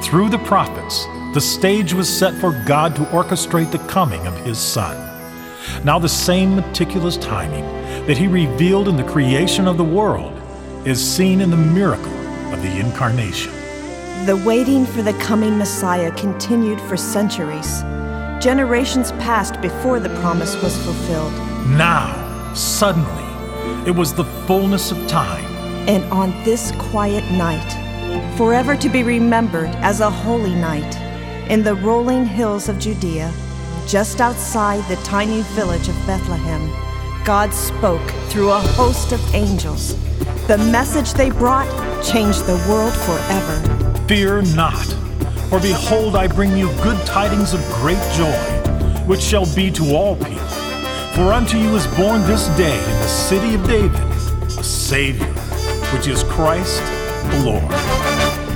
Through the prophets, the stage was set for God to orchestrate the coming of His Son. Now the same meticulous timing that He revealed in the creation of the world is seen in the miracle of the Incarnation. The waiting for the coming Messiah continued for centuries. Generations passed before the promise was fulfilled. Now, suddenly, it was the fullness of time. And on this quiet night, forever to be remembered as a holy night, in the rolling hills of Judea, just outside the tiny village of Bethlehem, God spoke through a host of angels. The message they brought changed the world forever. Fear not, for behold, I bring you good tidings of great joy, which shall be to all people. For unto you is born this day in the city of David a Savior, which is Christ the Lord.